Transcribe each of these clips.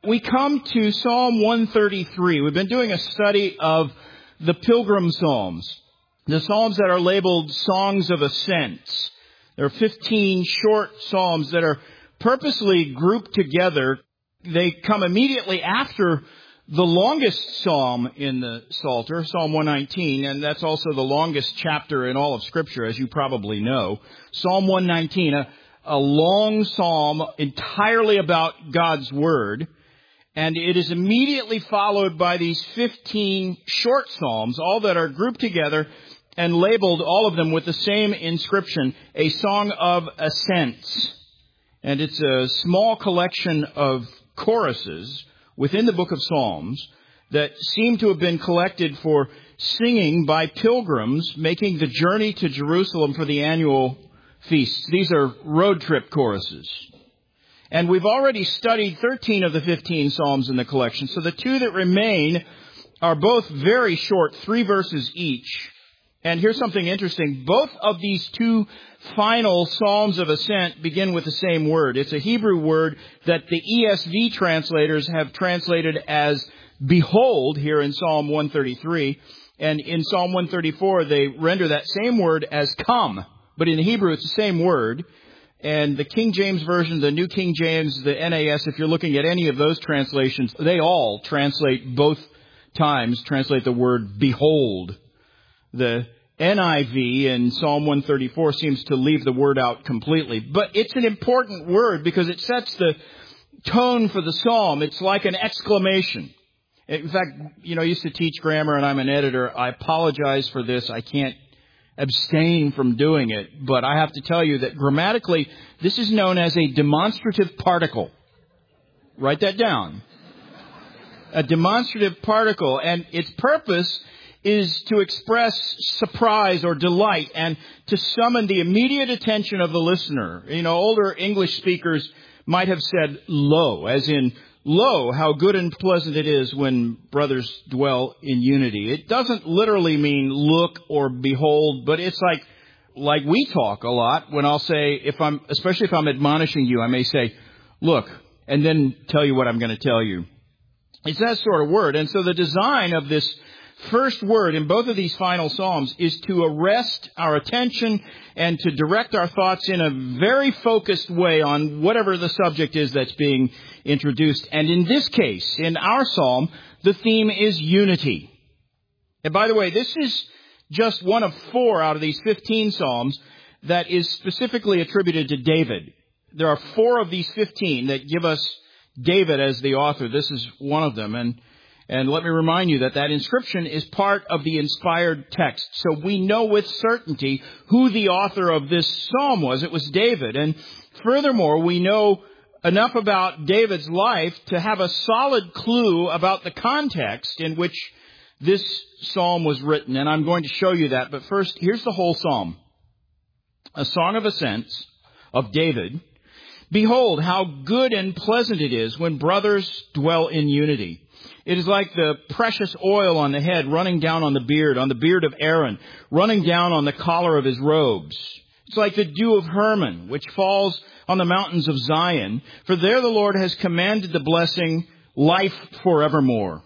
We come to Psalm 133. We've been doing a study of the Pilgrim Psalms, the Psalms that are labeled Songs of Ascent. There are 15 short Psalms that are purposely grouped together. They come immediately after the longest Psalm in the Psalter, Psalm 119, and that's also the longest chapter in all of Scripture, as you probably know. Psalm 119, a long psalm entirely about God's Word. And it is immediately followed by these 15 short psalms, all that are grouped together and labeled, all of them with the same inscription, a song of ascents. And it's a small collection of choruses within the book of Psalms that seem to have been collected for singing by pilgrims making the journey to Jerusalem for the annual feasts. These are road trip choruses. And we've already studied 13 of the 15 Psalms in the collection. So the two that remain are both very short, 3 verses each. And here's something interesting. Both of these two final Psalms of Ascent begin with the same word. It's a Hebrew word that the ESV translators have translated as behold here in Psalm 133. And in Psalm 134, they render that same word as come. But in Hebrew, it's the same word. And the King James Version, the New King James, the NAS, if you're looking at any of those translations, they all translate both times, translate the word behold. The NIV in Psalm 134 seems to leave the word out completely. But it's an important word because it sets the tone for the psalm. It's like an exclamation. In fact, I used to teach grammar and I'm an editor. I apologize for this. I can't abstain from doing it, but I have to tell you that grammatically, this is known as a demonstrative particle. Write that down. A demonstrative particle, and its purpose is to express surprise or delight and to summon the immediate attention of the listener. Older English speakers might have said lo, as in, lo, how good and pleasant it is when brothers dwell in unity. It doesn't literally mean look or behold, but it's like we talk a lot when I'll say, especially if I'm admonishing you, I may say, look, and then tell you what I'm going to tell you. It's that sort of word. And so the design of this first word in both of these final Psalms is to arrest our attention and to direct our thoughts in a very focused way on whatever the subject is that's being introduced. And in this case, in our Psalm, the theme is unity. And by the way, this is just one of 4 out of these 15 Psalms that is specifically attributed to David. There are 4 of these 15 that give us David as the author. This is one of them. And let me remind you that inscription is part of the inspired text. So we know with certainty who the author of this psalm was. It was David. And furthermore, we know enough about David's life to have a solid clue about the context in which this psalm was written. And I'm going to show you that. But first, here's the whole psalm. A song of ascents of David. Behold, how good and pleasant it is when brothers dwell in unity. It is like the precious oil on the head running down on the beard of Aaron, running down on the collar of his robes. It's like the dew of Hermon, which falls on the mountains of Zion. For there the Lord has commanded the blessing, life forevermore.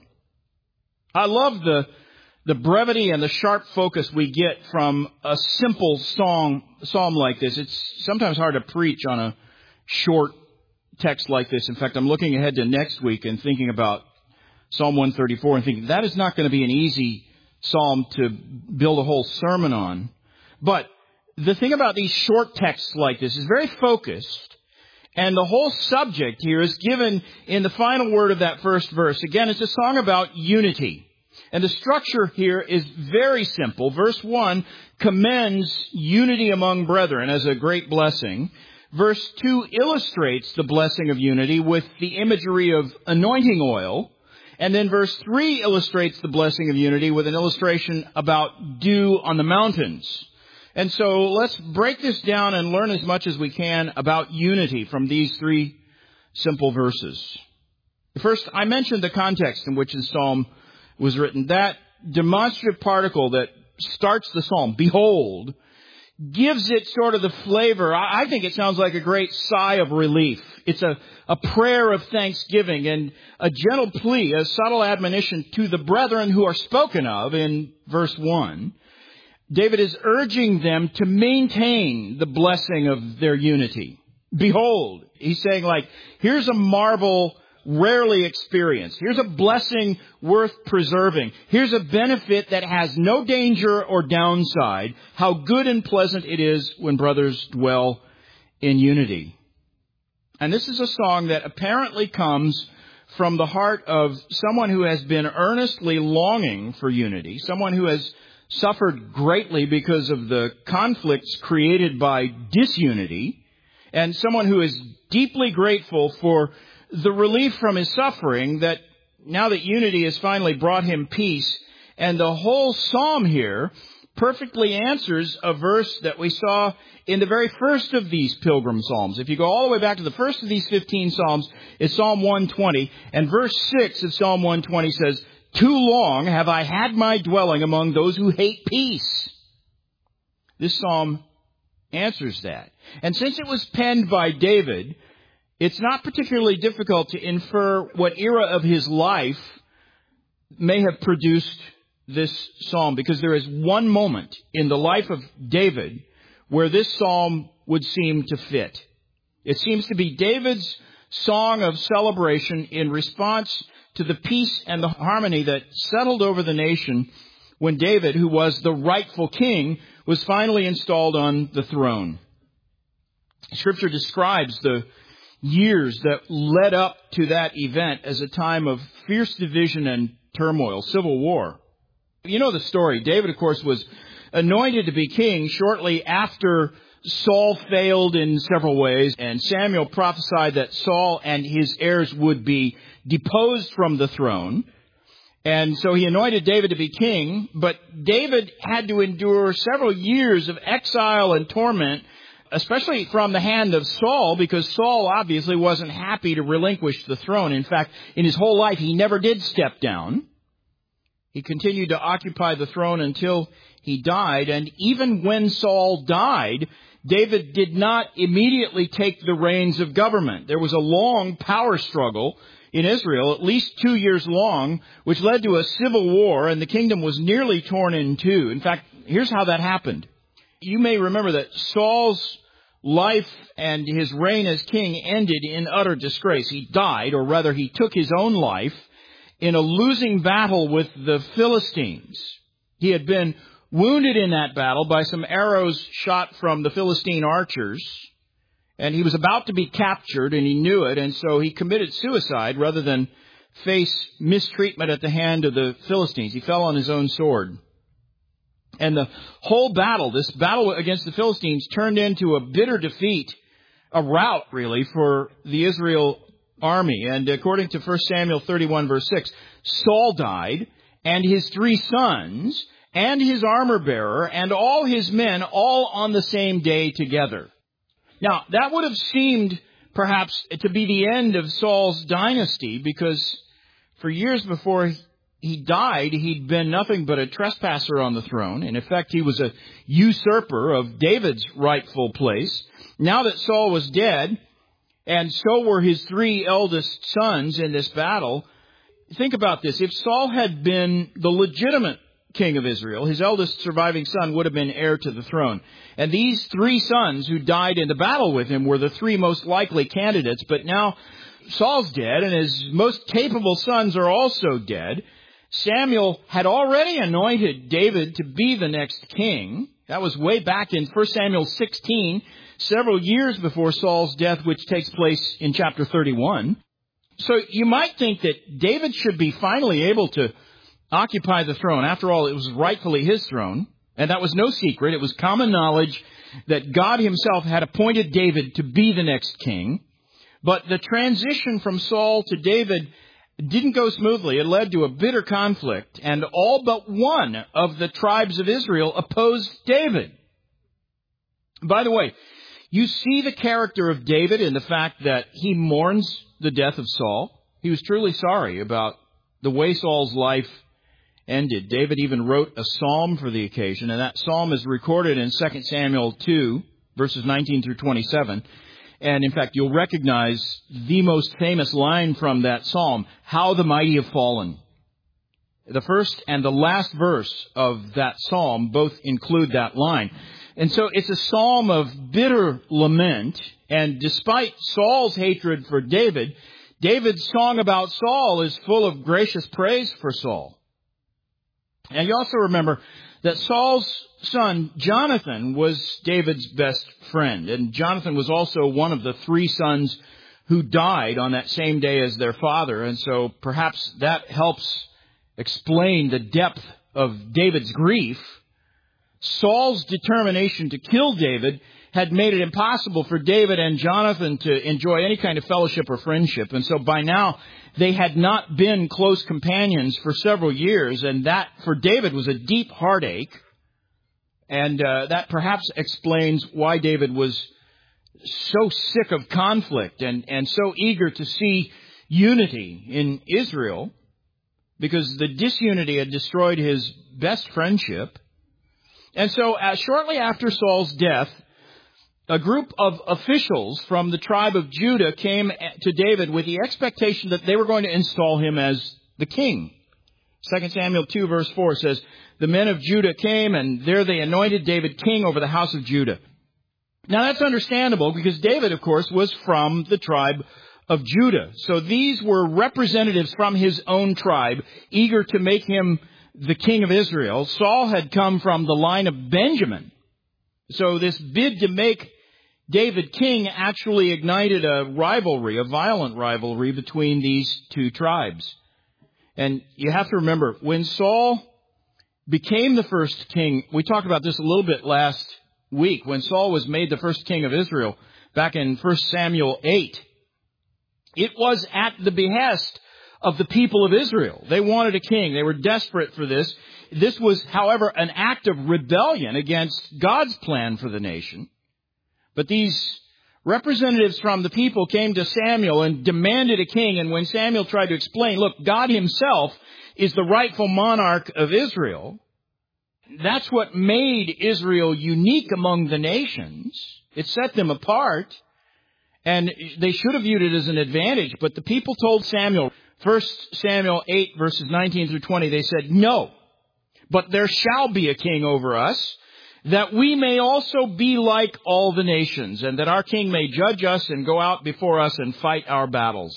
I love the brevity and the sharp focus we get from a simple psalm like this. It's sometimes hard to preach on a short text like this. In fact, I'm looking ahead to next week and thinking about Psalm 134 and thinking that is not going to be an easy psalm to build a whole sermon on. But the thing about these short texts like this is very focused, and the whole subject here is given in the final word of that first verse. Again, it's a song about unity. And the structure here is very simple. Verse 1 commends unity among brethren as a great blessing. Verse 2 illustrates the blessing of unity with the imagery of anointing oil. And then verse 3 illustrates the blessing of unity with an illustration about dew on the mountains. And so let's break this down and learn as much as we can about unity from these 3 simple verses. First, I mentioned the context in which the psalm was written. That demonstrative particle that starts the psalm, behold, gives it sort of the flavor. I think it sounds like a great sigh of relief. It's a prayer of thanksgiving and a gentle plea, a subtle admonition to the brethren who are spoken of in verse 1. David is urging them to maintain the blessing of their unity. Behold, he's saying here's a marvel rarely experienced. Here's a blessing worth preserving. Here's a benefit that has no danger or downside. How good and pleasant it is when brothers dwell in unity. And this is a song that apparently comes from the heart of someone who has been earnestly longing for unity, someone who has suffered greatly because of the conflicts created by disunity, and someone who is deeply grateful for the relief from his suffering, that now that unity has finally brought him peace. And the whole psalm here perfectly answers a verse that we saw in the very first of these pilgrim psalms. If you go all the way back to the first of these 15 psalms, it's Psalm 120. And verse 6 of Psalm 120 says, "Too long have I had my dwelling among those who hate peace." This psalm answers that. And since it was penned by David, it's not particularly difficult to infer what era of his life may have produced this psalm, because there is one moment in the life of David where this psalm would seem to fit. It seems to be David's song of celebration in response to the peace and the harmony that settled over the nation when David, who was the rightful king, was finally installed on the throne. Scripture describes the years that led up to that event as a time of fierce division and turmoil, civil war. You know the story. David, of course, was anointed to be king shortly after Saul failed in several ways, and Samuel prophesied that Saul and his heirs would be deposed from the throne. And so he anointed David to be king, but David had to endure several years of exile and torment, especially from the hand of Saul, because Saul obviously wasn't happy to relinquish the throne. In fact, in his whole life, he never did step down. He continued to occupy the throne until he died. And even when Saul died, David did not immediately take the reins of government. There was a long power struggle in Israel, at least 2 years long, which led to a civil war, and the kingdom was nearly torn in two. In fact, here's how that happened. You may remember that Saul's life and his reign as king ended in utter disgrace. He died, or rather he took his own life, in a losing battle with the Philistines. He had been wounded in that battle by some arrows shot from the Philistine archers, and he was about to be captured, and he knew it, and so he committed suicide rather than face mistreatment at the hand of the Philistines. He fell on his own sword. And the whole battle, this battle against the Philistines, turned into a bitter defeat, a rout, really, for the Israel army. And according to 1 Samuel 31, verse 6, Saul died, and his 3 sons, and his armor-bearer, and all his men, all on the same day together. Now, that would have seemed, perhaps, to be the end of Saul's dynasty, because for years before he died, he'd been nothing but a trespasser on the throne. In effect, he was a usurper of David's rightful place. Now that Saul was dead, and so were his 3 eldest sons in this battle, think about this. If Saul had been the legitimate king of Israel, his eldest surviving son would have been heir to the throne. And these 3 sons who died in the battle with him were the 3 most likely candidates. But now Saul's dead, and his most capable sons are also dead. Samuel had already anointed David to be the next king. That was way back in 1 Samuel 16, several years before Saul's death, which takes place in chapter 31. So you might think that David should be finally able to occupy the throne. After all, it was rightfully his throne, and that was no secret. It was common knowledge that God himself had appointed David to be the next king. But the transition from Saul to David didn't go smoothly. It led to a bitter conflict, and all but one of the tribes of Israel opposed David. By the way, you see the character of David in the fact that he mourns the death of Saul. He was truly sorry about the way Saul's life ended. David even wrote a psalm for the occasion, and that psalm is recorded in 2 Samuel 2, verses 19 through 27. And in fact, you'll recognize the most famous line from that psalm, "How the mighty have fallen." The first and the last verse of that psalm both include that line. And so it's a psalm of bitter lament. And despite Saul's hatred for David, David's song about Saul is full of gracious praise for Saul. And you also remember that Saul's son, Jonathan, was David's best friend. And Jonathan was also one of the 3 sons who died on that same day as their father. And so perhaps that helps explain the depth of David's grief. Saul's determination to kill David had made it impossible for David and Jonathan to enjoy any kind of fellowship or friendship. And so by now, they had not been close companions for several years. And that, for David, was a deep heartache. And that perhaps explains why David was so sick of conflict and so eager to see unity in Israel, because the disunity had destroyed his best friendship. And so shortly after Saul's death, a group of officials from the tribe of Judah came to David with the expectation that they were going to install him as the king. 2 Samuel 2 verse 4 says, "The men of Judah came, and there they anointed David king over the house of Judah." Now that's understandable, because David, of course, was from the tribe of Judah. So these were representatives from his own tribe, eager to make him the king of Israel. Saul had come from the line of Benjamin. So this bid to make David king actually ignited a rivalry, a violent rivalry between these 2 tribes. And you have to remember, when Saul became the first king, we talked about this a little bit last week, when Saul was made the first king of Israel back in 1 Samuel 8, it was at the behest of the people of Israel. They wanted a king. They were desperate for this. This was, however, an act of rebellion against God's plan for the nation. But these representatives from the people came to Samuel and demanded a king. And when Samuel tried to explain, look, God himself is the rightful monarch of Israel, that's what made Israel unique among the nations. It set them apart. And they should have viewed it as an advantage. But the people told Samuel, 1 Samuel 8, verses 19 through 20, they said, "No, but there shall be a king over us, that we may also be like all the nations, and that our king may judge us and go out before us and fight our battles."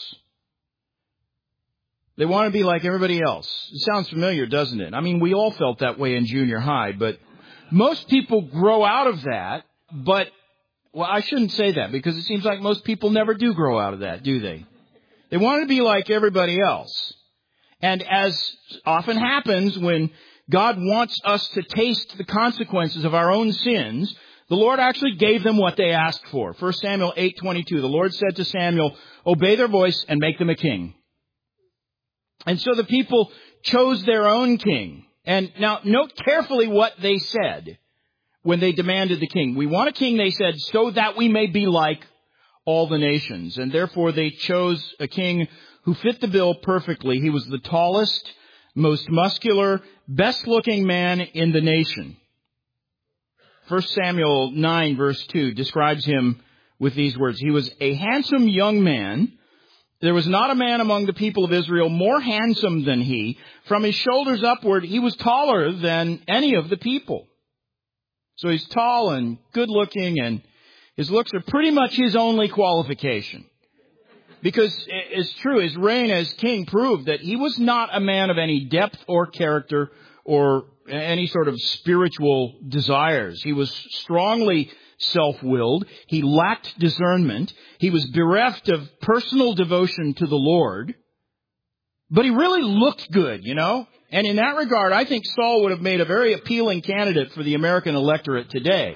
They want to be like everybody else. It sounds familiar, doesn't it? I mean, we all felt that way in junior high, but most people grow out of that. But, well, I shouldn't say that, because it seems like most people never do grow out of that, do they? They want to be like everybody else. And as often happens when God wants us to taste the consequences of our own sins, the Lord actually gave them what they asked for. 1 Samuel 8:22, the Lord said to Samuel, "Obey their voice and make them a king." And so the people chose their own king. And now note carefully what they said when they demanded the king. "We want a king," they said, "so that we may be like all the nations." And therefore they chose a king who fit the bill perfectly. He was the tallest, most muscular, best-looking man in the nation. 1 Samuel 9, verse 2, describes him with these words. "He was a handsome young man. There was not a man among the people of Israel more handsome than he. From his shoulders upward, he was taller than any of the people." So he's tall and good-looking, and his looks are pretty much his only qualification. Because it's true, his reign as king proved that he was not a man of any depth or character or any sort of spiritual desires. He was strongly self-willed. He lacked discernment. He was bereft of personal devotion to the Lord. But he really looked good, you know. And in that regard, I think Saul would have made a very appealing candidate for the American electorate today.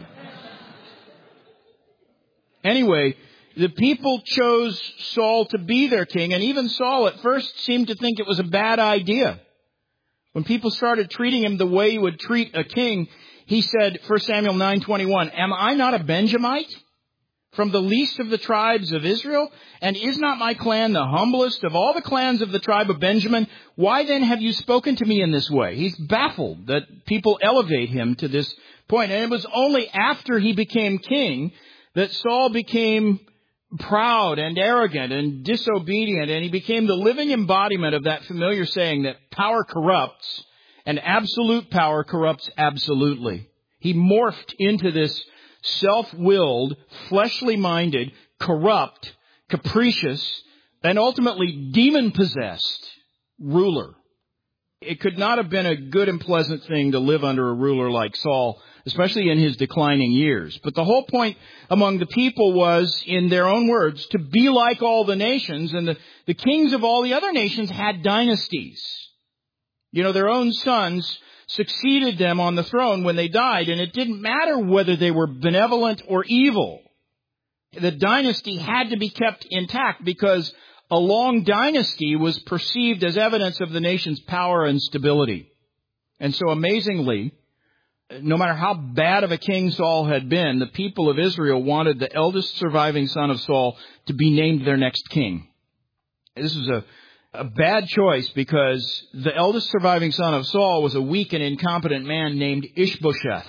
Anyway, the people chose Saul to be their king, and even Saul at first seemed to think it was a bad idea. When people started treating him the way you would treat a king, he said, 1 Samuel 9:21, "Am I not a Benjamite from the least of the tribes of Israel? And is not my clan the humblest of all the clans of the tribe of Benjamin? Why then have you spoken to me in this way?" He's baffled that people elevate him to this point. And it was only after he became king that Saul became proud and arrogant and disobedient, and he became the living embodiment of that familiar saying that power corrupts, and absolute power corrupts absolutely. He morphed into this self-willed, fleshly-minded, corrupt, capricious, and ultimately demon-possessed ruler. It could not have been a good and pleasant thing to live under a ruler like Saul, especially in his declining years. But the whole point among the people was, in their own words, to be like all the nations, and the kings of all the other nations had dynasties. You know, their own sons succeeded them on the throne when they died, and it didn't matter whether they were benevolent or evil. The dynasty had to be kept intact because a long dynasty was perceived as evidence of the nation's power and stability. And so amazingly, no matter how bad of a king Saul had been, the people of Israel wanted the eldest surviving son of Saul to be named their next king. This was a bad choice because the eldest surviving son of Saul was a weak and incompetent man named Ishbosheth.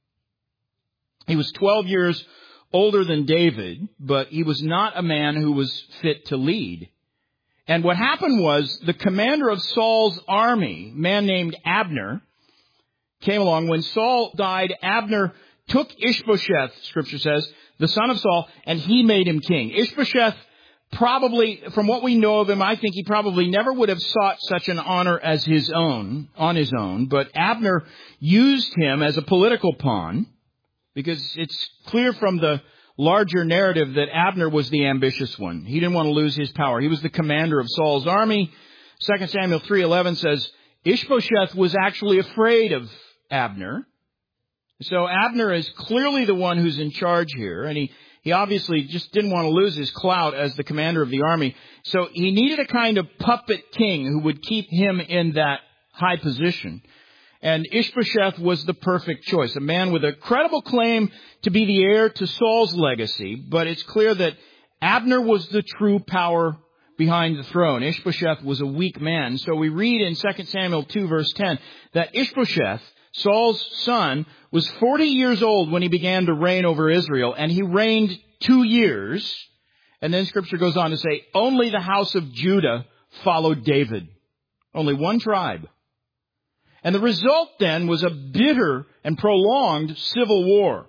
He was 12 years older than David, but he was not a man who was fit to lead. And what happened was the commander of Saul's army, a man named Abner, came along. When Saul died, Abner took Ishbosheth, Scripture says, the son of Saul, and he made him king. Ishbosheth probably, from what we know of him, I think he probably never would have sought such an honor as his own, on his own, but Abner used him as a political pawn, because it's clear from the larger narrative that Abner was the ambitious one. He didn't want to lose his power. He was the commander of Saul's army. 2 Samuel 3:11 says, Ishbosheth was actually afraid of Abner. So Abner is clearly the one who's in charge here, and he obviously just didn't want to lose his clout as the commander of the army. So he needed a kind of puppet king who would keep him in that high position. And Ishbosheth was the perfect choice, a man with a credible claim to be the heir to Saul's legacy, but it's clear that Abner was the true power behind the throne. Ishbosheth was a weak man. So we read in 2 Samuel 2 verse 10 that Ishbosheth, Saul's son, was 40 years old when he began to reign over Israel, and he reigned 2 years. And then Scripture goes on to say, only the house of Judah followed David. Only one tribe. And the result then was a bitter and prolonged civil war.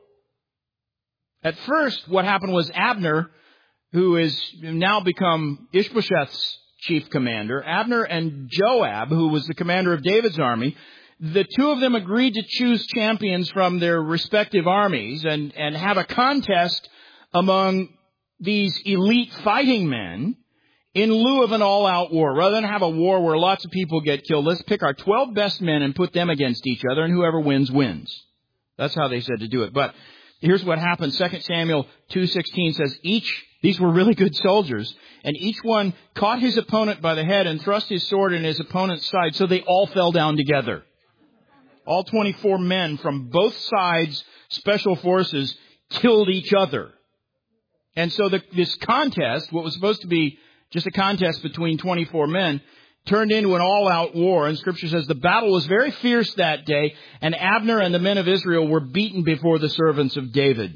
At first, what happened was Abner, who is now become Ishbosheth's chief commander, Abner and Joab, who was the commander of David's army, the two of them agreed to choose champions from their respective armies and have a contest among these elite fighting men in lieu of an all-out war. Rather than have a war where lots of people get killed, let's pick our 12 best men and put them against each other, and whoever wins, wins. That's how they said to do it. But here's what happened. 2 Samuel 2:16 says, these were really good soldiers, and each one caught his opponent by the head and thrust his sword in his opponent's side, so they all fell down together. All 24 men from both sides, special forces, killed each other. And so this contest, what was supposed to be just a contest between 24 men, turned into an all-out war. And Scripture says the battle was very fierce that day, and Abner and the men of Israel were beaten before the servants of David.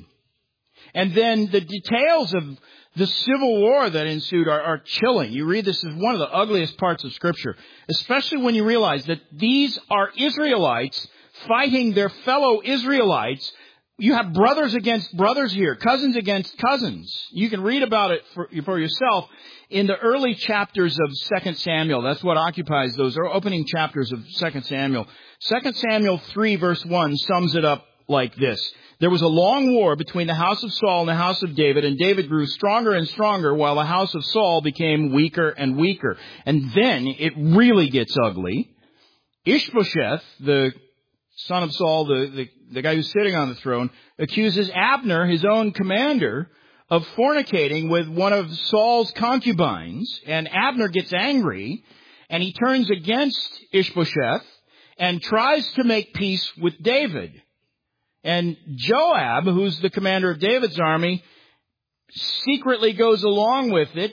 And then the details of the civil war that ensued are chilling. You read this as one of the ugliest parts of Scripture, especially when you realize that these are Israelites fighting their fellow Israelites. You have brothers against brothers here, cousins against cousins. You can read about it for yourself in the early chapters of 2 Samuel. That's what occupies those opening chapters of 2 Samuel. 2 Samuel 3 verse 1 sums it up like this. There was a long war between the house of Saul and the house of David, and David grew stronger and stronger while the house of Saul became weaker and weaker. And then it really gets ugly. Ishbosheth, the son of Saul, the guy who's sitting on the throne, accuses Abner, his own commander, of fornicating with one of Saul's concubines. And Abner gets angry, and he turns against Ishbosheth and tries to make peace with David. And Joab, who's the commander of David's army, secretly goes along with it,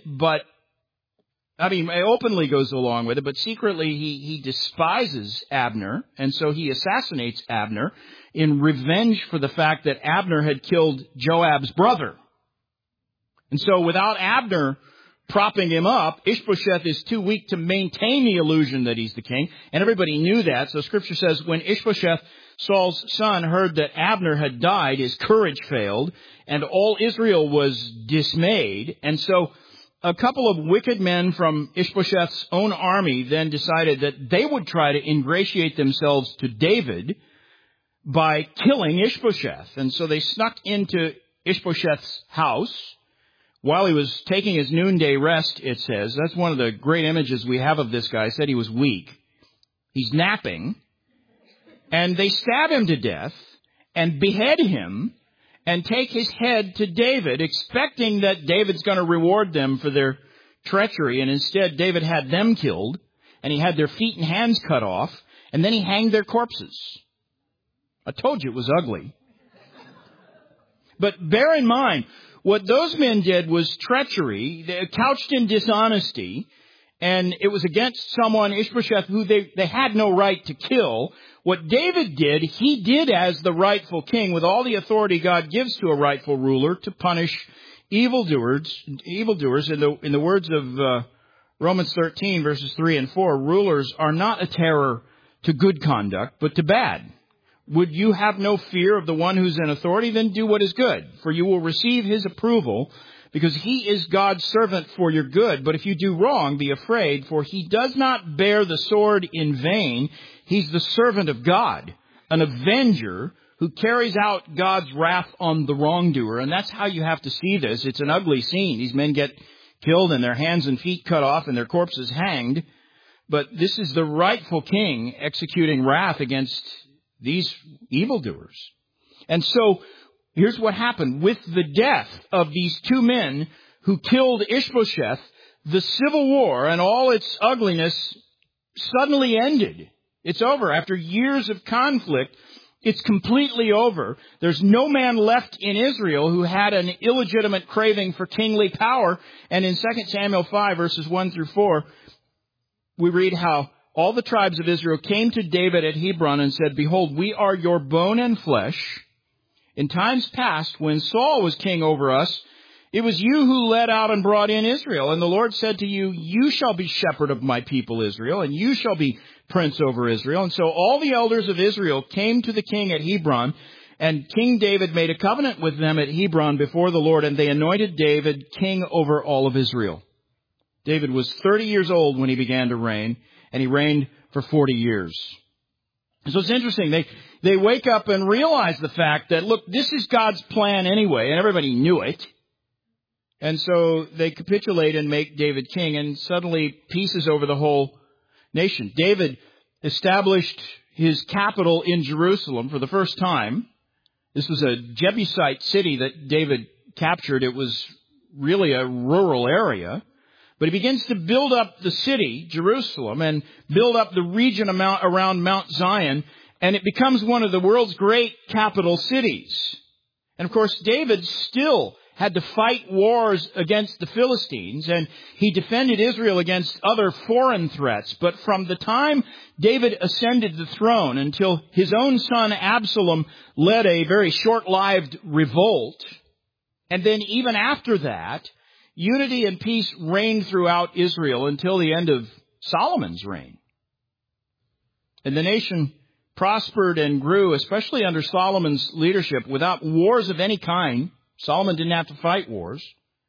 openly goes along with it, but secretly he despises Abner, and so he assassinates Abner in revenge for the fact that Abner had killed Joab's brother. And so without Abner propping him up, Ishbosheth is too weak to maintain the illusion that he's the king. And everybody knew that. So Scripture says when Ishbosheth, Saul's son, heard that Abner had died, his courage failed, and all Israel was dismayed. And so a couple of wicked men from Ishbosheth's own army then decided that they would try to ingratiate themselves to David by killing Ishbosheth. And so they snuck into Ishbosheth's house while he was taking his noonday rest, it says. That's one of the great images we have of this guy. I said he was weak. He's napping. And they stab him to death and behead him and take his head to David, expecting that David's going to reward them for their treachery. And instead, David had them killed, and he had their feet and hands cut off, and then he hanged their corpses. I told you it was ugly. But bear in mind, what those men did was treachery, couched in dishonesty, and it was against someone, Ishbosheth, who they had no right to kill. What David did, he did as the rightful king, with all the authority God gives to a rightful ruler to punish evildoers. In the words of Romans 13, verses 3 and 4, rulers are not a terror to good conduct, but to bad. Would you have no fear of the one who's in authority? Then do what is good, for you will receive his approval, because he is God's servant for your good. But if you do wrong, be afraid, for he does not bear the sword in vain. He's the servant of God, an avenger who carries out God's wrath on the wrongdoer. And that's how you have to see this. It's an ugly scene. These men get killed and their hands and feet cut off and their corpses hanged. But this is the rightful king executing wrath against these evildoers. And so here's what happened. With the death of these two men who killed Ishbosheth, the civil war and all its ugliness suddenly ended. It's over. After years of conflict, it's completely over. There's no man left in Israel who had an illegitimate craving for kingly power. And in 2 Samuel 5, verses 1 through 4, we read how all the tribes of Israel came to David at Hebron and said, "Behold, we are your bone and flesh. In times past, when Saul was king over us, it was you who led out and brought in Israel. And the Lord said to you, you shall be shepherd of my people Israel, and you shall be prince over Israel." And so all the elders of Israel came to the king at Hebron, and King David made a covenant with them at Hebron before the Lord, and they anointed David king over all of Israel. David was 30 years old when he began to reign, and he reigned for 40 years. So it's interesting. They wake up and realize the fact that, look, this is God's plan anyway, and everybody knew it. And so they capitulate and make David king, and suddenly peace is over the whole nation. David established his capital in Jerusalem for the first time. This was a Jebusite city that David captured. It was really a rural area. But he begins to build up the city, Jerusalem, and build up the region around Mount Zion, and it becomes one of the world's great capital cities. And of course, David still had to fight wars against the Philistines, and he defended Israel against other foreign threats. But from the time David ascended the throne until his own son Absalom led a very short-lived revolt, and then even after that, unity and peace reigned throughout Israel until the end of Solomon's reign. And the nation prospered and grew, especially under Solomon's leadership, without wars of any kind. Solomon didn't have to fight wars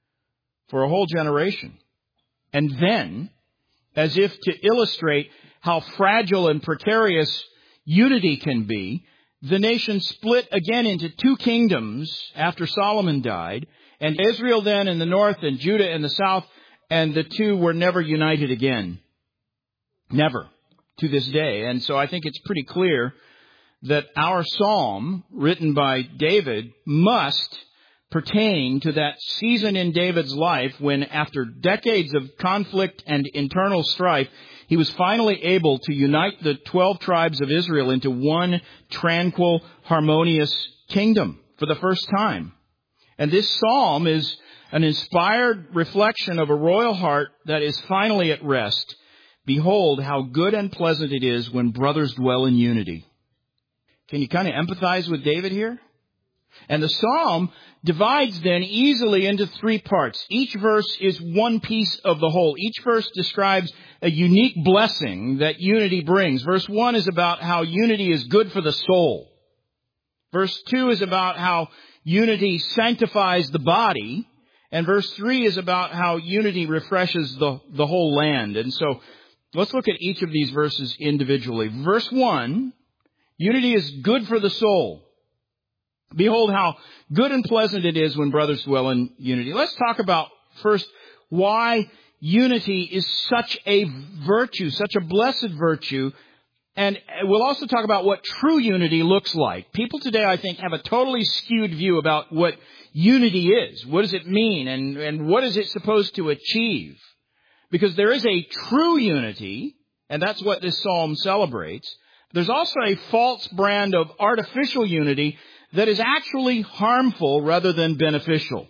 for a whole generation. And then, as if to illustrate how fragile and precarious unity can be, the nation split again into two kingdoms after Solomon died, and Israel then in the north and Judah in the south, and the two were never united again. Never, to this day. And so I think it's pretty clear that our psalm, written by David, must pertain to that season in David's life when, after decades of conflict and internal strife, he was finally able to unite the 12 tribes of Israel into one tranquil, harmonious kingdom for the first time. And this psalm is an inspired reflection of a royal heart that is finally at rest. Behold, how good and pleasant it is when brothers dwell in unity. Can you kind of empathize with David here? And the psalm divides then easily into three parts. Each verse is one piece of the whole. Each verse describes a unique blessing that unity brings. Verse 1 is about how unity is good for the soul. Verse 2 is about how unity sanctifies the body. And verse 3 is about how unity refreshes the whole land. And so let's look at each of these verses individually. Verse 1, unity is good for the soul. Behold how good and pleasant it is when brothers dwell in unity. Let's talk about first why unity is such a virtue, such a blessed virtue. And we'll also talk about what true unity looks like. People today, I think, have a totally skewed view about what unity is. What does it mean? And what is it supposed to achieve? Because there is a true unity, and that's what this psalm celebrates. There's also a false brand of artificial unity that is actually harmful rather than beneficial.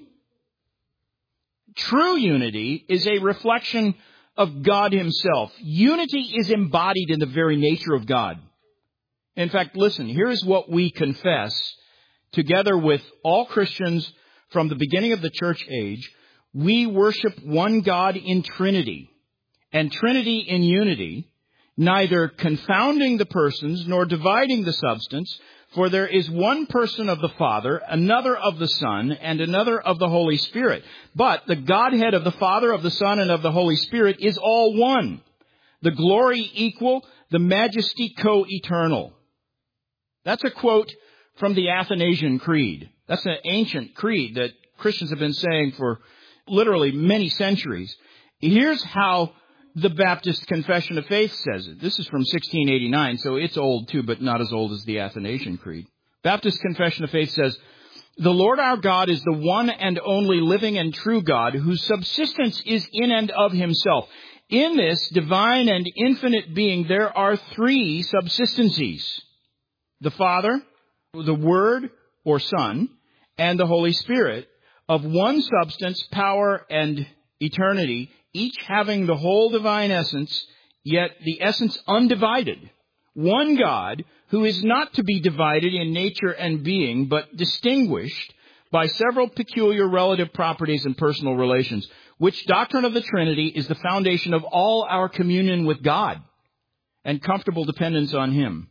True unity is a reflection of God Himself. Unity is embodied in the very nature of God. In fact, listen, here is what we confess together with all Christians from the beginning of the church age. We worship one God in Trinity, and Trinity in unity, neither confounding the persons nor dividing the substance. For there is one person of the Father, another of the Son, and another of the Holy Spirit. But the Godhead of the Father, of the Son, and of the Holy Spirit is all one. The glory equal, the majesty co-eternal. That's a quote from the Athanasian Creed. That's an ancient creed that Christians have been saying for literally many centuries. Here's how the Baptist Confession of Faith says it. This is from 1689, so it's old too, but not as old as the Athanasian Creed. Baptist Confession of Faith says, "The Lord our God is the one and only living and true God, whose subsistence is in and of Himself. In this divine and infinite being, there are three subsistencies: the Father, the Word or Son, and the Holy Spirit, of one substance, power, and eternity, each having the whole divine essence, yet the essence undivided. One God, who is not to be divided in nature and being, but distinguished by several peculiar relative properties and personal relations, which doctrine of the Trinity is the foundation of all our communion with God and comfortable dependence on Him."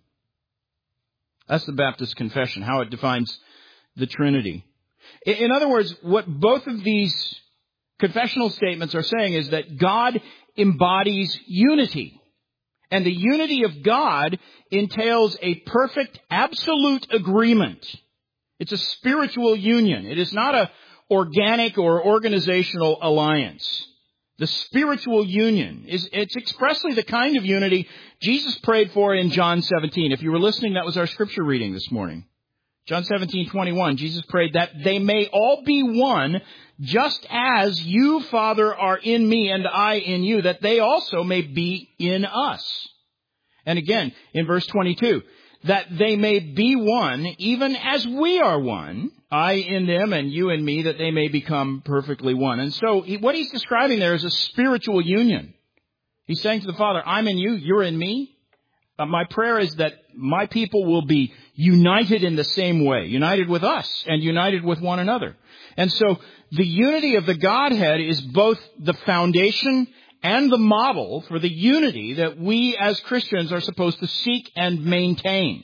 That's the Baptist Confession, how it defines the Trinity. In other words, what both of these confessional statements are saying is that God embodies unity. And the unity of God entails a perfect, absolute agreement. It's a spiritual union. It is not an organic or organizational alliance. The spiritual union it's expressly the kind of unity Jesus prayed for in John 17. If you were listening, that was our scripture reading this morning. John 17:21, Jesus prayed that they may all be one, just as you, Father, are in me and I in you, that they also may be in us. And again, in verse 22, that they may be one, even as we are one, I in them and you in me, that they may become perfectly one. And so what he's describing there is a spiritual union. He's saying to the Father, I'm in you, you're in me. My prayer is that my people will be united in the same way, united with us and united with one another. And so the unity of the Godhead is both the foundation and the model for the unity that we as Christians are supposed to seek and maintain.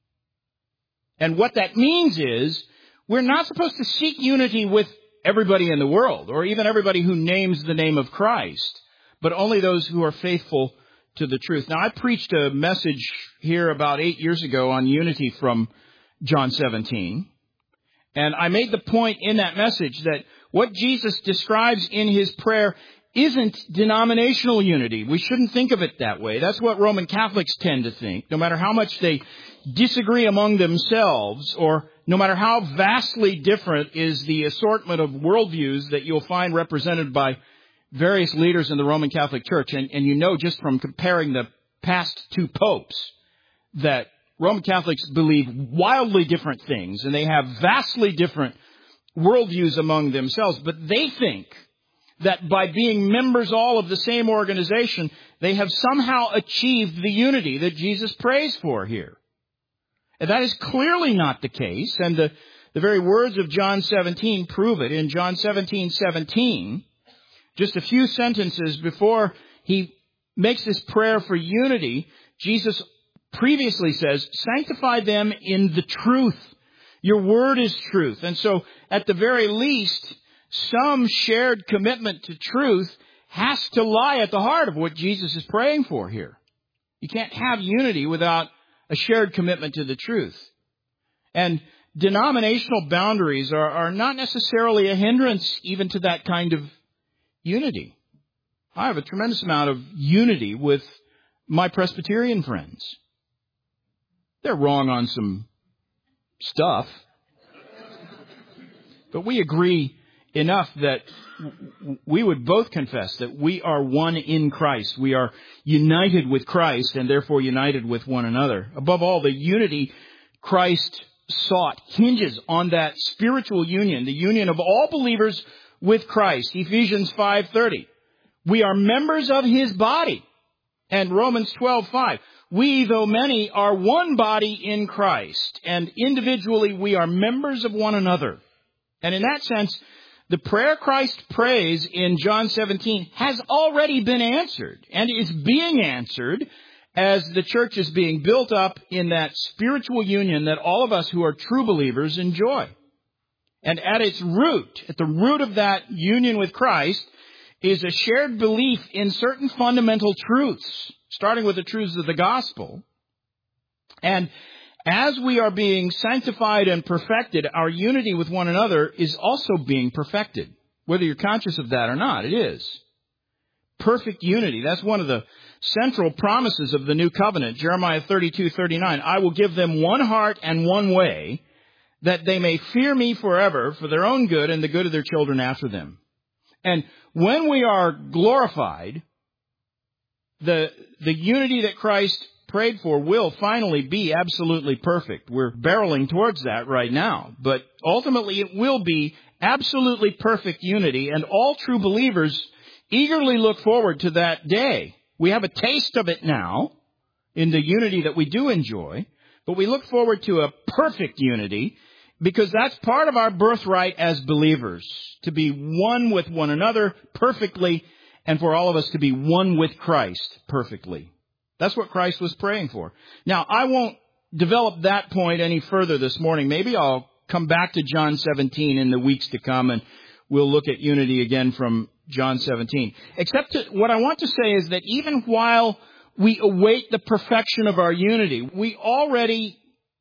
And what that means is we're not supposed to seek unity with everybody in the world or even everybody who names the name of Christ, but only those who are faithful to the truth. Now, I preached a message here about 8 years ago on unity from John 17. And I made the point in that message that what Jesus describes in His prayer isn't denominational unity. We shouldn't think of it that way. That's what Roman Catholics tend to think. No matter how much they disagree among themselves, or no matter how vastly different is the assortment of worldviews that you'll find represented by various leaders in the Roman Catholic Church, and you know just from comparing the past two popes that Roman Catholics believe wildly different things, and they have vastly different worldviews among themselves, but they think that by being members all of the same organization, they have somehow achieved the unity that Jesus prays for here. And that is clearly not the case, and the The very words of John 17 prove it. In John 17:17, just a few sentences before he makes this prayer for unity, Jesus previously says, sanctify them in the truth. Your word is truth. And so, at the very least, some shared commitment to truth has to lie at the heart of what Jesus is praying for here. You can't have unity without a shared commitment to the truth. And denominational boundaries are not necessarily a hindrance even to that kind of unity. I have a tremendous amount of unity with my Presbyterian friends. They're wrong on some stuff, but we agree enough that we would both confess that we are one in Christ. We are united with Christ and therefore united with one another. Above all, the unity Christ sought hinges on that spiritual union, the union of all believers with Christ. Ephesians 5:30. We are members of His body. And Romans 12:5. We, though many, are one body in Christ. And individually, we are members of one another. And in that sense, the prayer Christ prays in John 17 has already been answered and is being answered as the church is being built up in that spiritual union that all of us who are true believers enjoy. And at its root, at the root of that union with Christ, is a shared belief in certain fundamental truths, starting with the truths of the gospel. And as we are being sanctified and perfected, our unity with one another is also being perfected. Whether you're conscious of that or not, it is. Perfect unity. That's one of the central promises of the new covenant. Jeremiah 32:39. I will give them one heart and one way, that they may fear me forever for their own good and the good of their children after them. And when we are glorified, the unity that Christ prayed for will finally be absolutely perfect. We're barreling towards that right now. But ultimately it will be absolutely perfect unity, and all true believers eagerly look forward to that day. We have a taste of it now in the unity that we do enjoy, but we look forward to a perfect unity because that's part of our birthright as believers, to be one with one another perfectly, and for all of us to be one with Christ perfectly. That's what Christ was praying for. Now, I won't develop that point any further this morning. Maybe I'll come back to John 17 in the weeks to come, and we'll look at unity again from John 17. What I want to say is that even while we await the perfection of our unity, we already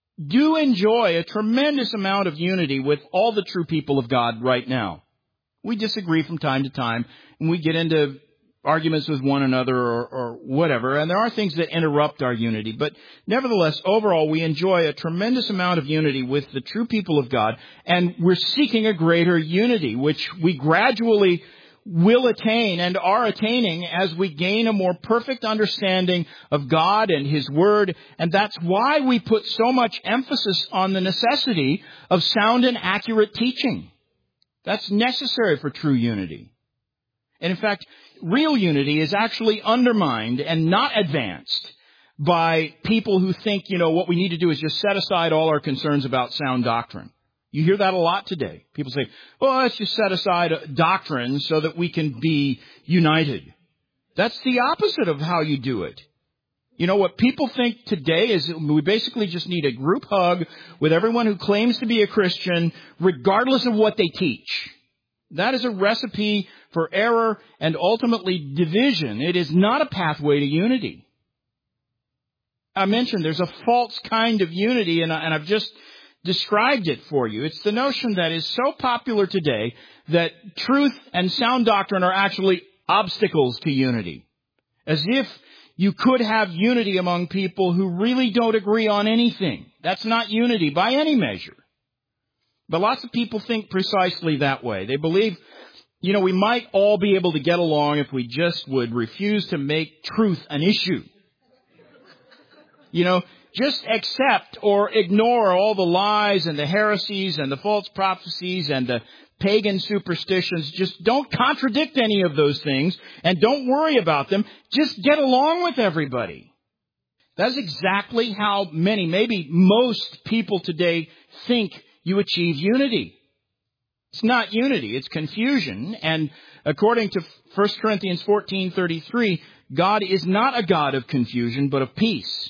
do enjoy a tremendous amount of unity with all the true people of God right now. We disagree from time to time, and we get into arguments with one another or whatever, and there are things that interrupt our unity. But nevertheless, overall, we enjoy a tremendous amount of unity with the true people of God, and we're seeking a greater unity, which we gradually will attain and are attaining as we gain a more perfect understanding of God and His Word. And that's why we put so much emphasis on the necessity of sound and accurate teaching. That's necessary for true unity. And in fact, real unity is actually undermined and not advanced by people who think, what we need to do is just set aside all our concerns about sound doctrine. You hear that a lot today. People say, well, let's just set aside doctrine so that we can be united. That's the opposite of how you do it. What people think today is we basically just need a group hug with everyone who claims to be a Christian, regardless of what they teach. That is a recipe for error and ultimately division. It is not a pathway to unity. I mentioned there's a false kind of unity, and I've just described it for you. It's the notion that is so popular today that truth and sound doctrine are actually obstacles to unity. As if you could have unity among people who really don't agree on anything. That's not unity by any measure. But lots of people think precisely that way. They believe, we might all be able to get along if we just would refuse to make truth an issue. Just accept or ignore all the lies and the heresies and the false prophecies and the pagan superstitions. Just don't contradict any of those things and don't worry about them. Just get along with everybody. That's exactly how many, maybe most people today think you achieve unity. It's not unity, it's confusion. And according to 1 Corinthians 14:33, God is not a God of confusion, but of peace.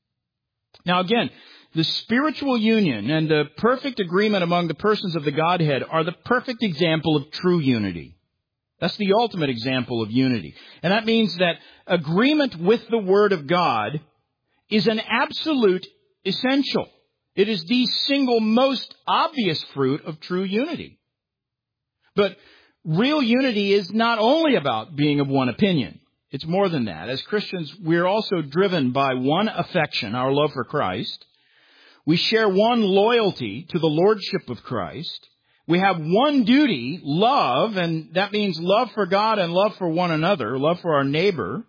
Now again, the spiritual union and the perfect agreement among the persons of the Godhead are the perfect example of true unity. That's the ultimate example of unity. And that means that agreement with the Word of God is an absolute essential. It is the single most obvious fruit of true unity. But real unity is not only about being of one opinion. It's more than that. As Christians, we're also driven by one affection, our love for Christ. We share one loyalty to the lordship of Christ. We have one duty, love, and that means love for God and love for one another, love for our neighbor.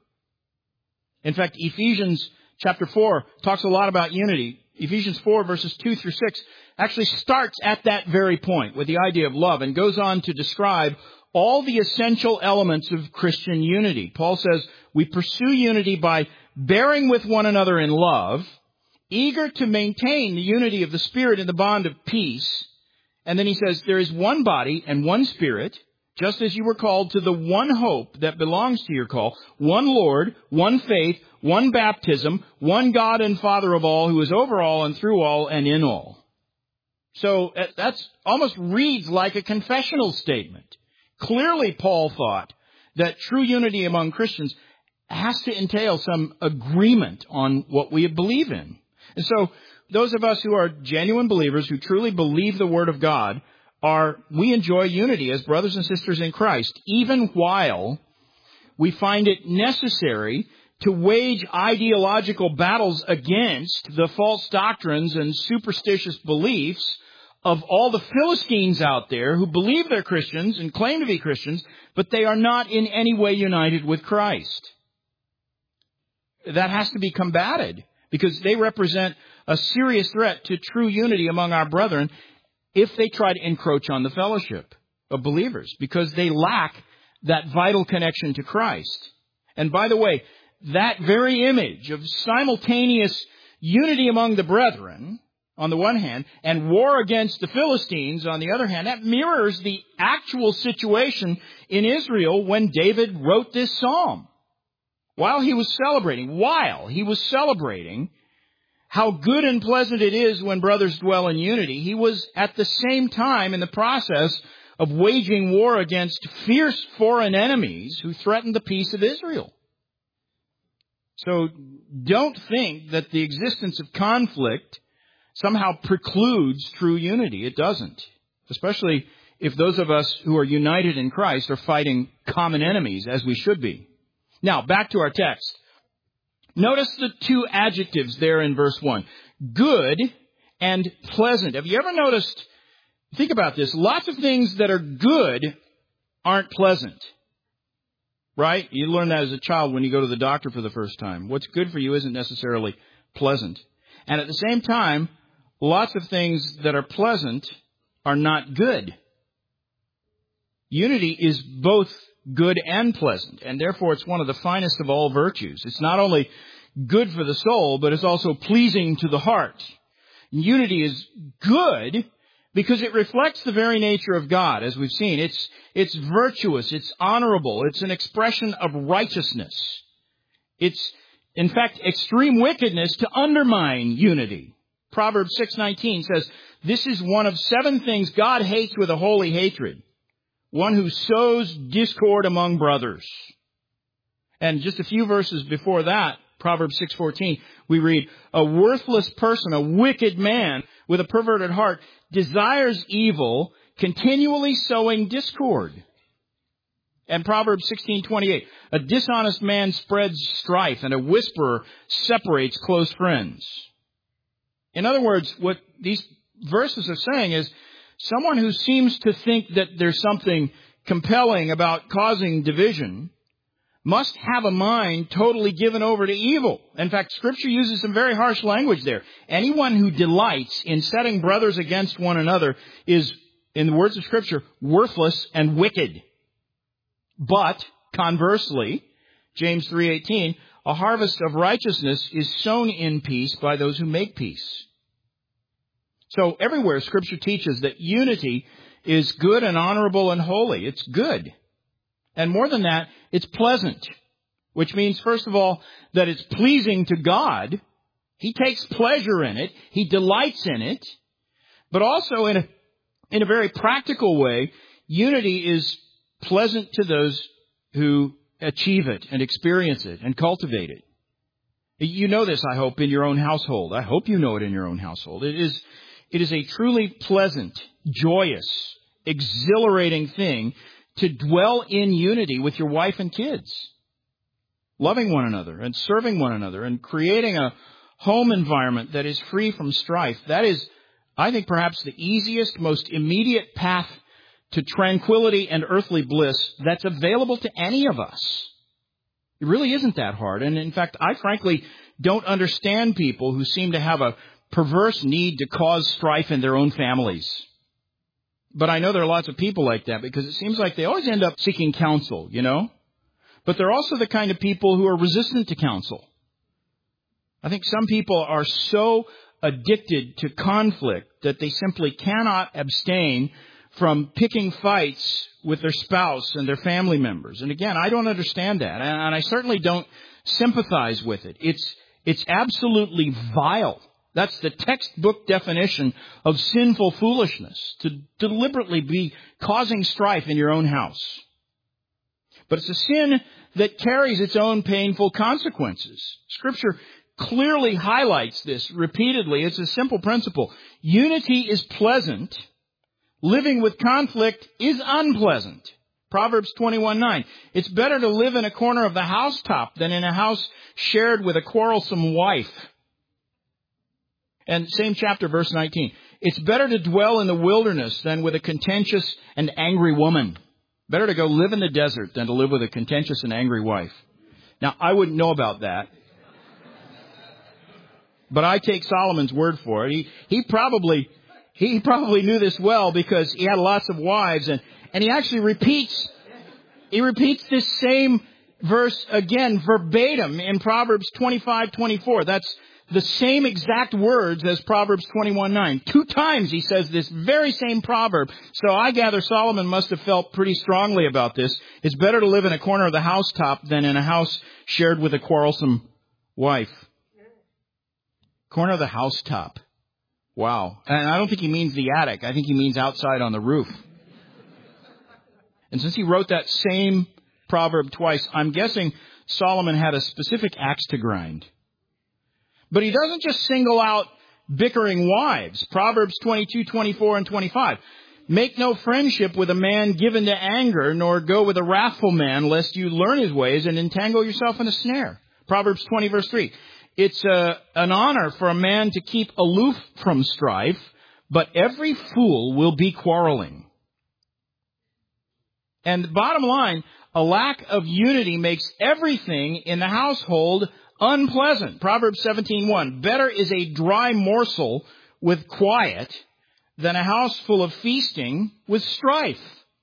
In fact, Ephesians chapter 4 talks a lot about unity. Ephesians 4 verses 2 through 6 actually starts at that very point with the idea of love and goes on to describe all the essential elements of Christian unity. Paul says, we pursue unity by bearing with one another in love, eager to maintain the unity of the Spirit in the bond of peace. And then he says, there is one body and one Spirit, just as you were called to the one hope that belongs to your call, one Lord, one faith, one baptism, one God and Father of all, who is over all and through all and in all. So that's almost reads like a confessional statement. Clearly, Paul thought that true unity among Christians has to entail some agreement on what we believe in. And so those of us who are genuine believers, who truly believe the Word of God, we enjoy unity as brothers and sisters in Christ, even while we find it necessary to wage ideological battles against the false doctrines and superstitious beliefs of all the Philistines out there who believe they're Christians and claim to be Christians, but they are not in any way united with Christ. That has to be combated because they represent a serious threat to true unity among our brethren if they try to encroach on the fellowship of believers, because they lack that vital connection to Christ. And by the way, that very image of simultaneous unity among the brethren, on the one hand, and war against the Philistines, on the other hand, that mirrors the actual situation in Israel when David wrote this psalm. While he was celebrating how good and pleasant it is when brothers dwell in unity, he was at the same time in the process of waging war against fierce foreign enemies who threatened the peace of Israel. So don't think that the existence of conflict somehow precludes true unity. It doesn't. Especially if those of us who are united in Christ are fighting common enemies, as we should be. Now, back to our text. Notice the two adjectives there in verse 1. Good and pleasant. Have you ever noticed, think about this, lots of things that are good aren't pleasant. Right? You learn that as a child when you go to the doctor for the first time. What's good for you isn't necessarily pleasant. And at the same time, lots of things that are pleasant are not good. Unity is both good and pleasant, and therefore it's one of the finest of all virtues. It's not only good for the soul, but it's also pleasing to the heart. Unity is good because it reflects the very nature of God, as we've seen. It's virtuous, it's honorable, it's an expression of righteousness. It's, in fact, extreme wickedness to undermine unity. Proverbs 6:19 says, this is one of 7 things God hates with a holy hatred. One who sows discord among brothers. And just a few verses before that, Proverbs 6:14, we read, a worthless person, a wicked man with a perverted heart, desires evil, continually sowing discord. And Proverbs 16:28, a dishonest man spreads strife, and a whisperer separates close friends. In other words, what these verses are saying is, someone who seems to think that there's something compelling about causing division must have a mind totally given over to evil. In fact, Scripture uses some very harsh language there. Anyone who delights in setting brothers against one another is, in the words of Scripture, worthless and wicked. But, conversely, James 3:18, a harvest of righteousness is sown in peace by those who make peace. So everywhere Scripture teaches that unity is good and honorable and holy. It's good. And more than that, it's pleasant, which means, first of all, that it's pleasing to God. He takes pleasure in it. He delights in it. But also in a very practical way, unity is pleasant to those who achieve it and experience it and cultivate it. You know this, I hope, in your own household. I hope you know it in your own household. It is a truly pleasant, joyous, exhilarating thing to dwell in unity with your wife and kids, loving one another and serving one another and creating a home environment that is free from strife. That is, I think, perhaps the easiest, most immediate path to tranquility and earthly bliss that's available to any of us. It really isn't that hard. And in fact, I frankly don't understand people who seem to have a perverse need to cause strife in their own families. But I know there are lots of people like that because it seems like they always end up seeking counsel, you know. But they're also the kind of people who are resistant to counsel. I think some people are so addicted to conflict that they simply cannot abstain from picking fights with their spouse and their family members. And again, I don't understand that, and I certainly don't sympathize with it. It's absolutely vile. That's the textbook definition of sinful foolishness, to deliberately be causing strife in your own house. But it's a sin that carries its own painful consequences. Scripture clearly highlights this repeatedly. It's a simple principle. Unity is pleasant. Living with conflict is unpleasant. Proverbs 21:9. It's better to live in a corner of the housetop than in a house shared with a quarrelsome wife. And same chapter, verse 19. It's better to dwell in the wilderness than with a contentious and angry woman. Better to go live in the desert than to live with a contentious and angry wife. Now, I wouldn't know about that. But I take Solomon's word for it. He probably knew this well because he had lots of wives, and he actually repeats this same verse again verbatim in Proverbs 25:24. That's the same exact words as Proverbs 21:9. 2 times he says this very same proverb. So I gather Solomon must have felt pretty strongly about this. It's better to live in a corner of the housetop than in a house shared with a quarrelsome wife. Corner of the housetop. Wow. And I don't think he means the attic. I think he means outside on the roof. And since he wrote that same proverb twice, I'm guessing Solomon had a specific axe to grind. But he doesn't just single out bickering wives. Proverbs 22:24 and 25. Make no friendship with a man given to anger, nor go with a wrathful man, lest you learn his ways and entangle yourself in a snare. Proverbs 20, verse 3. It's an honor for a man to keep aloof from strife, but every fool will be quarreling. And the bottom line, a lack of unity makes everything in the household unpleasant. Proverbs 17:1. Better is a dry morsel with quiet than a house full of feasting with strife.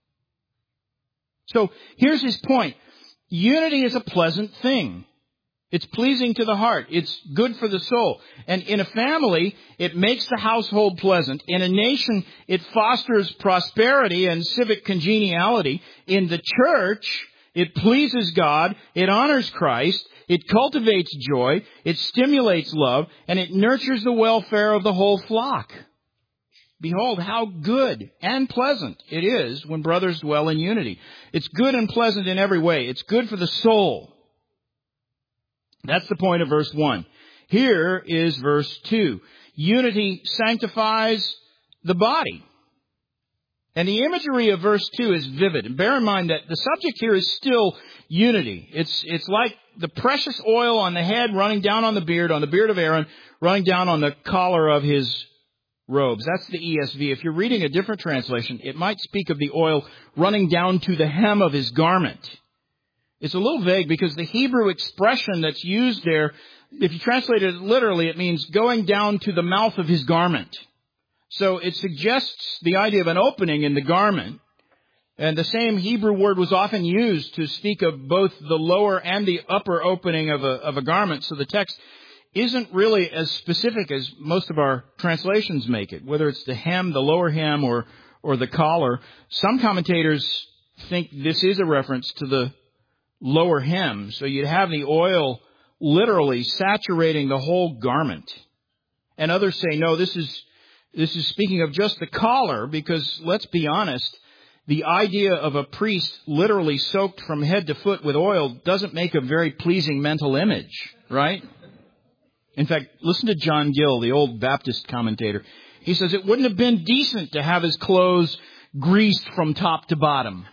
So here's his point. Unity is a pleasant thing. It's pleasing to the heart. It's good for the soul. And in a family, it makes the household pleasant. In a nation, it fosters prosperity and civic congeniality. In the church, it pleases God. It honors Christ. It cultivates joy. It stimulates love. And it nurtures the welfare of the whole flock. Behold, how good and pleasant it is when brothers dwell in unity. It's good and pleasant in every way. It's good for the soul. That's the point of verse 1. Here is verse 2. Unity sanctifies the body. And the imagery of verse 2 is vivid. And bear in mind that the subject here is still unity. It's like the precious oil on the head running down on the beard of Aaron, running down on the collar of his robes. That's the ESV. If you're reading a different translation, it might speak of the oil running down to the hem of his garment. It's a little vague because the Hebrew expression that's used there, if you translate it literally, it means going down to the mouth of his garment. So it suggests the idea of an opening in the garment. And the same Hebrew word was often used to speak of both the lower and the upper opening of a garment. So the text isn't really as specific as most of our translations make it, whether it's the hem, the lower hem, or the collar. Some commentators think this is a reference to the lower hem. So you'd have the oil literally saturating the whole garment. And others say, no, this is speaking of just the collar, because let's be honest, the idea of a priest literally soaked from head to foot with oil doesn't make a very pleasing mental image, right? In fact, listen to John Gill, the old Baptist commentator. He says it wouldn't have been decent to have his clothes greased from top to bottom.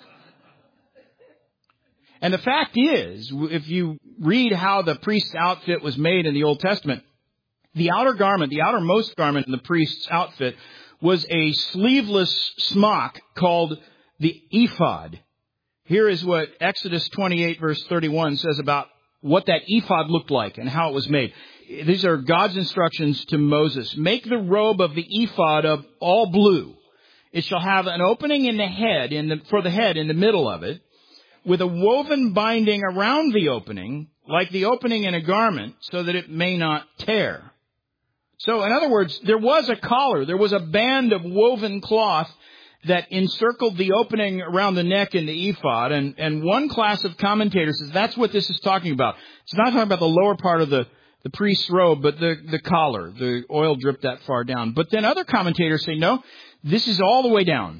And the fact is, if you read how the priest's outfit was made in the Old Testament, the outer garment, the outermost garment in the priest's outfit was a sleeveless smock called the ephod. Here is what Exodus 28 verse 31 says about what that ephod looked like and how it was made. These are God's instructions to Moses. Make the robe of the ephod of all blue. It shall have an opening in the head, for the head in the middle of it, with a woven binding around the opening, like the opening in a garment, so that it may not tear. So, in other words, there was a collar, there was a band of woven cloth that encircled the opening around the neck in the ephod, and one class of commentators says that's what this is talking about. It's not talking about the lower part of the priest's robe, but the collar, the oil dripped that far down. But then other commentators say, no, this is all the way down.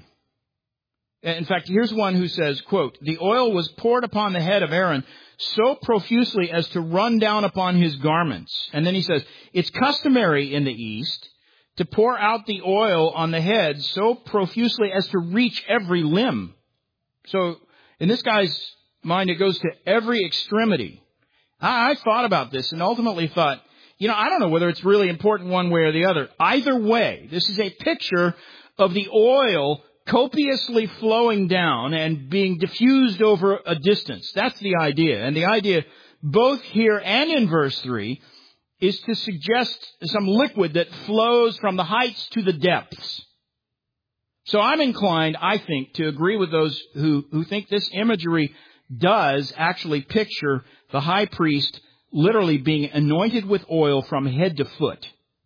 In fact, here's one who says, quote, the oil was poured upon the head of Aaron so profusely as to run down upon his garments. And then he says, it's customary in the East to pour out the oil on the head so profusely as to reach every limb. So in this guy's mind, it goes to every extremity. I thought about this and ultimately thought, I don't know whether it's really important one way or the other. Either way, this is a picture of the oil copiously flowing down and being diffused over a distance. That's the idea. And the idea, both here and in verse 3, is to suggest some liquid that flows from the heights to the depths. So I'm inclined, I think, to agree with those who think this imagery does actually picture the high priest literally being anointed with oil from head to foot,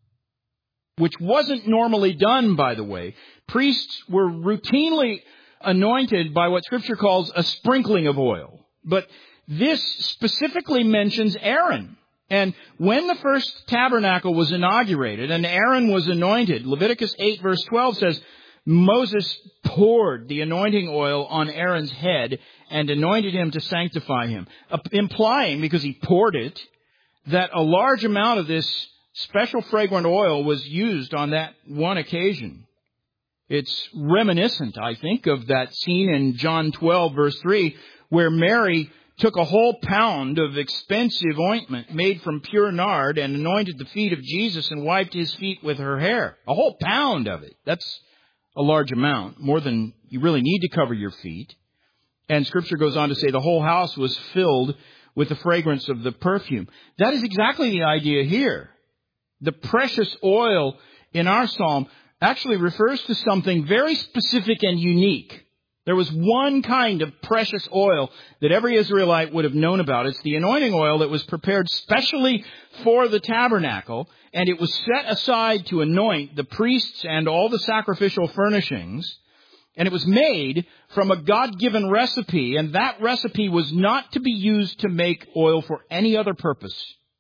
which wasn't normally done, by the way. Priests were routinely anointed by what Scripture calls a sprinkling of oil. But this specifically mentions Aaron. And when the first tabernacle was inaugurated and Aaron was anointed, Leviticus 8 verse 12 says, Moses poured the anointing oil on Aaron's head and anointed him to sanctify him, implying, because he poured it, that a large amount of this special fragrant oil was used on that one occasion. It's reminiscent, I think, of that scene in John 12, verse 3, where Mary took a whole pound of expensive ointment made from pure nard and anointed the feet of Jesus and wiped his feet with her hair. A whole pound of it. That's a large amount, more than you really need to cover your feet. And Scripture goes on to say the whole house was filled with the fragrance of the perfume. That is exactly the idea here. The precious oil in our psalm actually refers to something very specific and unique. There was one kind of precious oil that every Israelite would have known about. It's the anointing oil that was prepared specially for the tabernacle, and it was set aside to anoint the priests and all the sacrificial furnishings. And it was made from a God-given recipe, and that recipe was not to be used to make oil for any other purpose.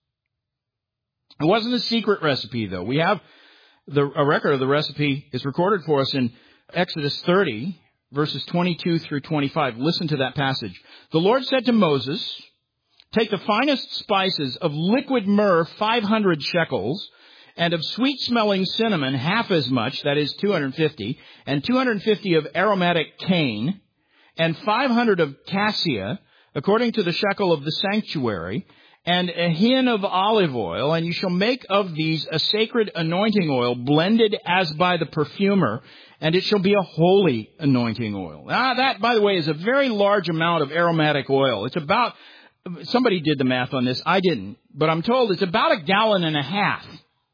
It wasn't a secret recipe, though. We have a record of the recipe is recorded for us in Exodus 30, verses 22 through 25. Listen to that passage. The Lord said to Moses, take the finest spices of liquid myrrh, 500 shekels, and of sweet-smelling cinnamon, half as much, that is 250, and 250 of aromatic cane, and 500 of cassia, according to the shekel of the sanctuary, and a hin of olive oil, and you shall make of these a sacred anointing oil, blended as by the perfumer, and it shall be a holy anointing oil. Now, that, by the way, is a very large amount of aromatic oil. It's about, somebody did the math on this, I didn't, but I'm told it's about 1.5 gallons.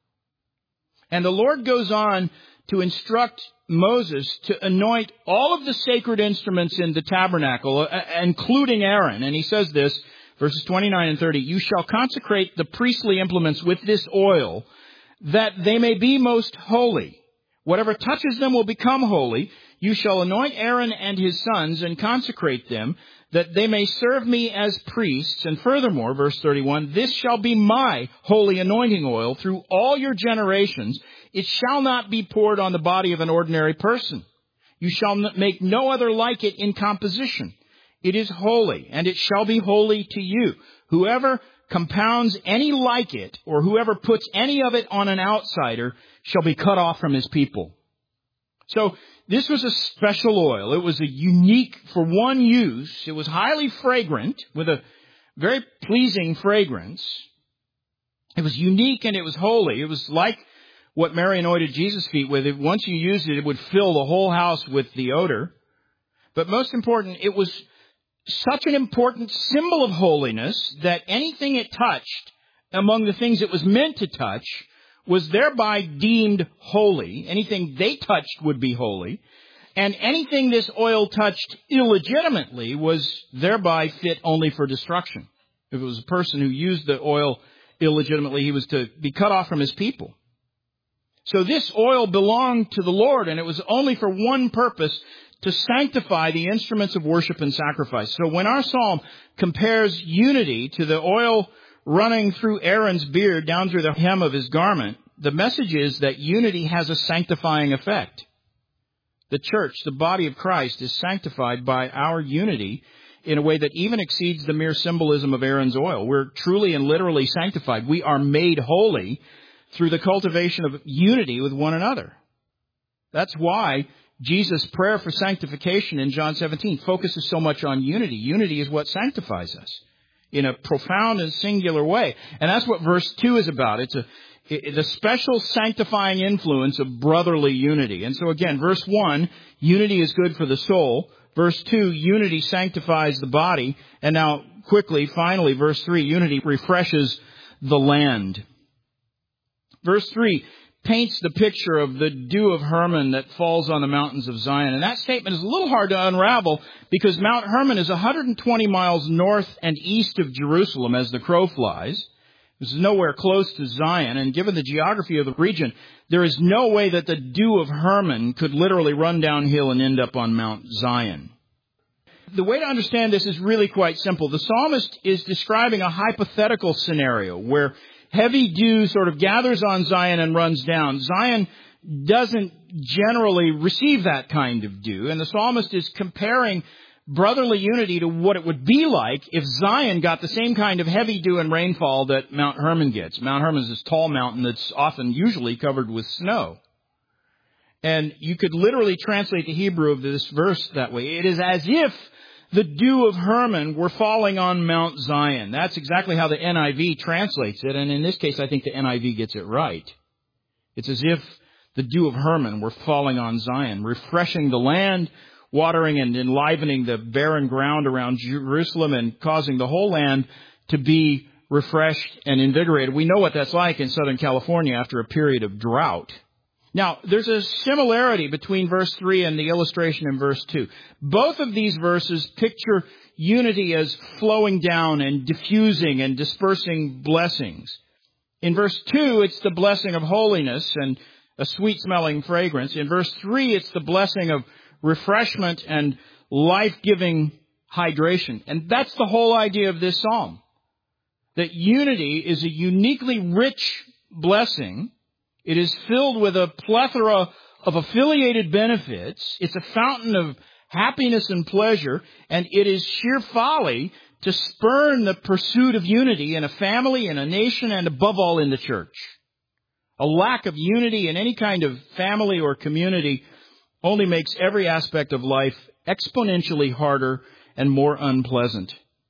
And the Lord goes on to instruct Moses to anoint all of the sacred instruments in the tabernacle, including Aaron. And he says this, Verses 29 and 30, you shall consecrate the priestly implements with this oil, that they may be most holy. Whatever touches them will become holy. You shall anoint Aaron and his sons and consecrate them, that they may serve me as priests. And furthermore, verse 31, this shall be my holy anointing oil through all your generations. It shall not be poured on the body of an ordinary person. You shall make no other like it in composition. It is holy, and it shall be holy to you. Whoever compounds any like it, or whoever puts any of it on an outsider, shall be cut off from his people. So this was a special oil. It was a unique for one use. It was highly fragrant, with a very pleasing fragrance. It was unique and it was holy. It was like what Mary anointed Jesus' feet with. Once you used it, it would fill the whole house with the odor. But most important, it was such an important symbol of holiness that anything it touched among the things it was meant to touch was thereby deemed holy. Anything they touched would be holy. And anything this oil touched illegitimately was thereby fit only for destruction. If it was a person who used the oil illegitimately, he was to be cut off from his people. So this oil belonged to the Lord, and it was only for one purpose, to sanctify the instruments of worship and sacrifice. So when our psalm compares unity to the oil running through Aaron's beard down through the hem of his garment, the message is that unity has a sanctifying effect. The church, the body of Christ, is sanctified by our unity in a way that even exceeds the mere symbolism of Aaron's oil. We're truly and literally sanctified. We are made holy through the cultivation of unity with one another. That's why Jesus' prayer for sanctification in John 17 focuses so much on unity. Unity is what sanctifies us in a profound and singular way. And that's what verse 2 is about. It's the special sanctifying influence of brotherly unity. And so again, verse 1, unity is good for the soul. Verse 2, unity sanctifies the body. And now, quickly, finally, verse 3, unity refreshes the land. Verse 3 paints the picture of the dew of Hermon that falls on the mountains of Zion. And that statement is a little hard to unravel because Mount Hermon is 120 miles north and east of Jerusalem as the crow flies. This is nowhere close to Zion, and given the geography of the region, there is no way that the dew of Hermon could literally run downhill and end up on Mount Zion. The way to understand this is really quite simple. The psalmist is describing a hypothetical scenario where heavy dew sort of gathers on Zion and runs down. Zion doesn't generally receive that kind of dew, and the psalmist is comparing brotherly unity to what it would be like if Zion got the same kind of heavy dew and rainfall that Mount Hermon gets. Mount Hermon is this tall mountain that's usually covered with snow. And you could literally translate the Hebrew of this verse that way. It is as if the dew of Hermon were falling on Mount Zion. That's exactly how the NIV translates it, and in this case I think the NIV gets it right. It's as if the dew of Hermon were falling on Zion, refreshing the land, watering and enlivening the barren ground around Jerusalem, and causing the whole land to be refreshed and invigorated. We know what that's like in Southern California after a period of drought. Now, there's a similarity between verse 3 and the illustration in verse 2. Both of these verses picture unity as flowing down and diffusing and dispersing blessings. In verse 2, it's the blessing of holiness and a sweet-smelling fragrance. In verse 3, it's the blessing of refreshment and life-giving hydration. And that's the whole idea of this psalm. That unity is a uniquely rich blessing. It is filled with a plethora of affiliated benefits. It's a fountain of happiness and pleasure. And it is sheer folly to spurn the pursuit of unity in a family, in a nation, and above all in the church. A lack of unity in any kind of family or community only makes every aspect of life exponentially harder and more unpleasant.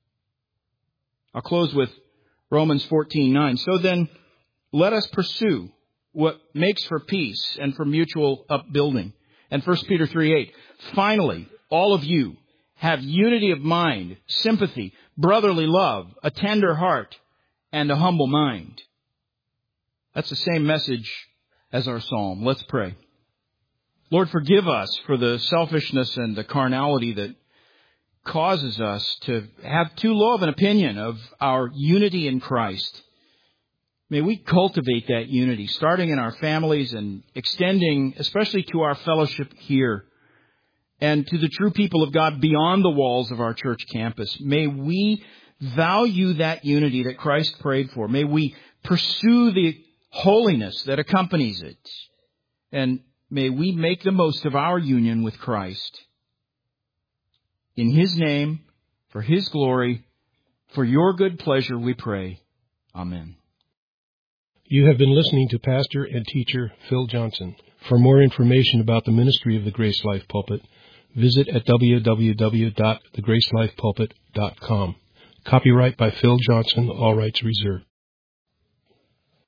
I'll close with Romans 14:9. So then, let us pursue what makes for peace and for mutual upbuilding. And 1 Peter 3:8. Finally, all of you have unity of mind, sympathy, brotherly love, a tender heart, and a humble mind. That's the same message as our psalm. Let's pray. Lord, forgive us for the selfishness and the carnality that causes us to have too low of an opinion of our unity in Christ. May we cultivate that unity, starting in our families and extending especially to our fellowship here and to the true people of God beyond the walls of our church campus. May we value that unity that Christ prayed for. May we pursue the holiness that accompanies it. And may we make the most of our union with Christ. In His name, for His glory, for your good pleasure, we pray. Amen. You have been listening to Pastor and Teacher Phil Johnson. For more information about the ministry of the Grace Life Pulpit, visit at www.thegracelifepulpit.com. Copyright by Phil Johnson, all rights reserved.